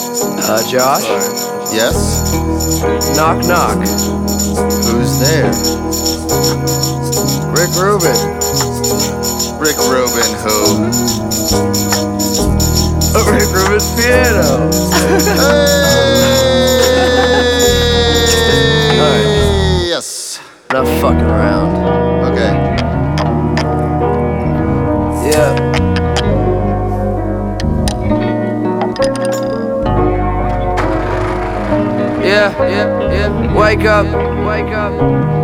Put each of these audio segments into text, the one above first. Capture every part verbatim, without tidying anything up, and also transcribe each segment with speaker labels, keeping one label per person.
Speaker 1: Uh, Josh?
Speaker 2: Yes?
Speaker 1: Knock, knock.
Speaker 2: Who's there?
Speaker 1: Rick Rubin.
Speaker 2: Rick Rubin, who?
Speaker 1: Rick Rubin's piano.
Speaker 2: Hey!
Speaker 1: Alright.
Speaker 2: Yes.
Speaker 1: Enough fucking around.
Speaker 2: Okay.
Speaker 1: Yeah. Yeah, yeah, yeah. Wake up, wake up.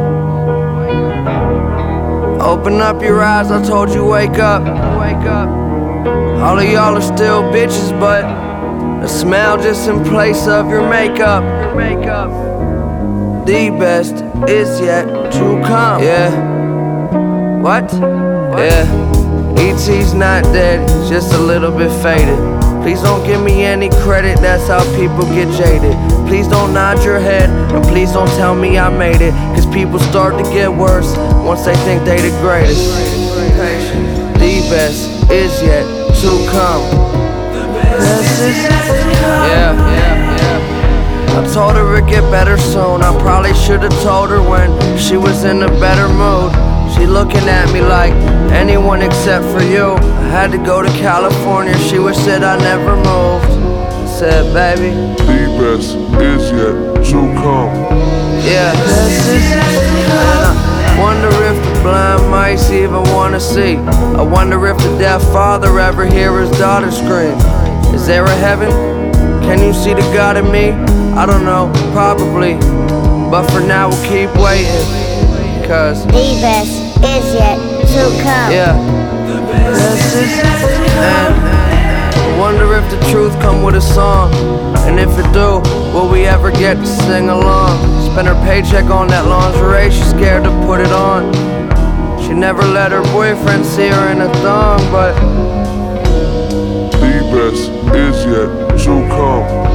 Speaker 1: Open up your eyes, I told you wake up, wake up. All of y'all are still bitches, but the smell just in place of your makeup, your makeup. The best is yet to come. Yeah. What? Yeah. E T's not dead, he's just a little bit faded. Please don't give me any credit, that's how people get jaded. Please don't nod your head, and please don't tell me I made it. Cause people start to get worse once they think they the greatest. The best is yet to come. Yeah, yeah, yeah. I told her it'd get better soon. I probably should've told her when she was in a better mood. She looking at me like anyone except for you. I had to go to California, she wished that I never moved. I said, baby,
Speaker 3: the best is yet to come.
Speaker 1: yeah. And I wonder if the blind mice even wanna see. I wonder if the deaf father ever hear his daughter scream. Is there a heaven? Can you see the God in me? I don't know, probably. But for now we'll keep waiting. Cause
Speaker 4: the best is yet to come.
Speaker 1: yeah. And I wonder if the truth come with a song. And if it do, will we ever get to sing along? Spend her paycheck on that lingerie, she's scared to put it on. She never let her boyfriend see her in a thong, but
Speaker 3: the best is yet to come.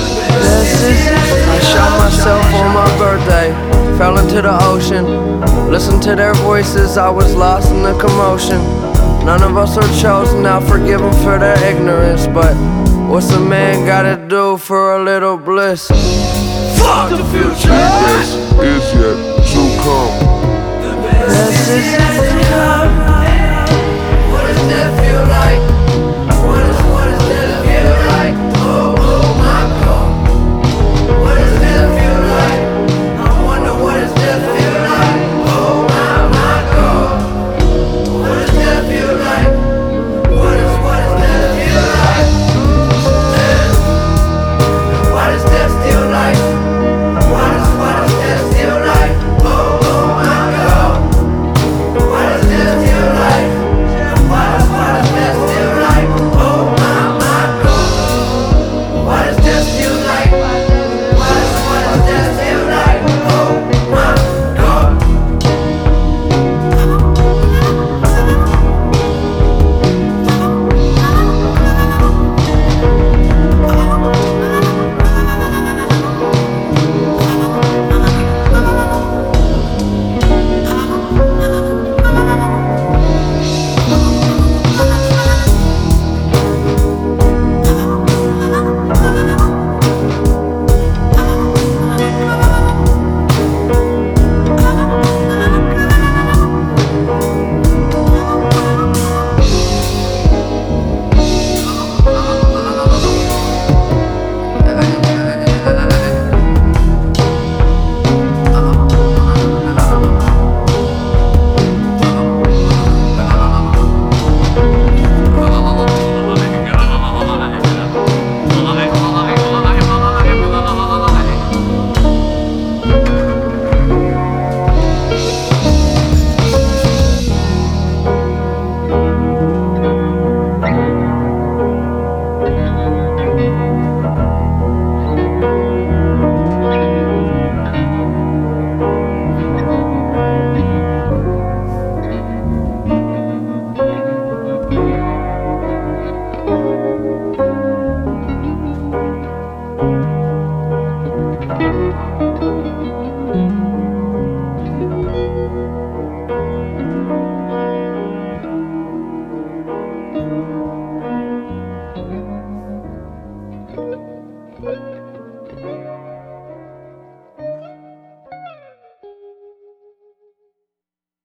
Speaker 1: I shot myself on my birthday, fell into the ocean. Listened to their voices, I was lost in the commotion. None of us are chosen, now forgive them for their ignorance. But what's a man gotta do for a little bliss? Fuck the future!
Speaker 3: The best is yet to come.
Speaker 1: What does that feel like? What is, what does that feel like? Oh, oh my God. What does that feel like? I wonder what does that feel like? Oh my, my God. What does that feel like? What is, what does that feel like? And what is that still like? What is, what is that still like? Oh, oh my God. What does that feel like? What is, what is that still like? up.